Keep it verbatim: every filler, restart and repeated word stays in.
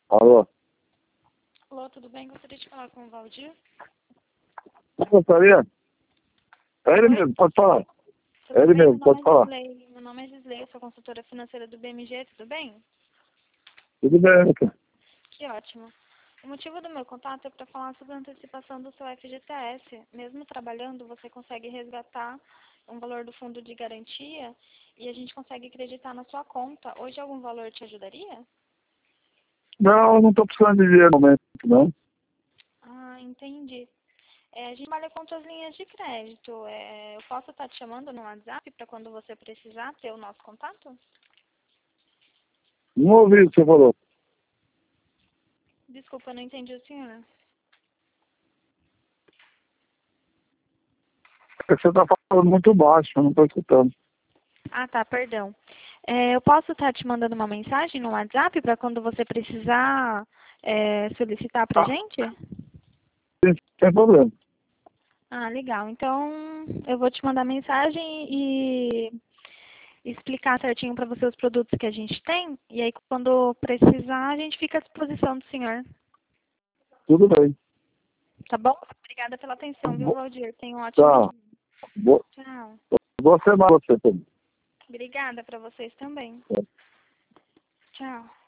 Alô? Alô, tudo bem? Gostaria de falar com o Valdir. Gostaria? É ele mesmo, pode falar. Tudo É ele bem? mesmo, Meu pode nome é falar. Gisley. Meu nome é Gisley, eu sou consultora financeira do B M G, tudo bem? Tudo bem, cara. Que ótimo. O motivo do meu contato é para falar sobre a antecipação do seu F G T S. Mesmo trabalhando, você consegue resgatar um valor do fundo de garantia e a gente consegue acreditar na sua conta. Hoje algum valor te ajudaria? Não, eu não estou precisando de dinheiro no momento, não. Ah, entendi. É, a gente trabalha com outras linhas de crédito. É, eu posso estar te chamando no WhatsApp para quando você precisar ter o nosso contato? Não ouvi o que você falou. Desculpa, eu não entendi o senhor. É que você está falando muito baixo, eu não estou escutando. Ah, tá, perdão. É, eu posso estar te mandando uma mensagem no WhatsApp para quando você precisar é, solicitar para Ah, gente? sem, sem problema. Ah, legal. Então, eu vou te mandar mensagem e explicar certinho para você os produtos que a gente tem. E aí, quando precisar, a gente fica à disposição do senhor. Tudo bem. Tá bom? Obrigada pela atenção, viu, Bo- Valdir? Tenha um ótimo Tá. dia. Bo- Tchau. Boa semana pra você também. Obrigada para vocês também. Tchau.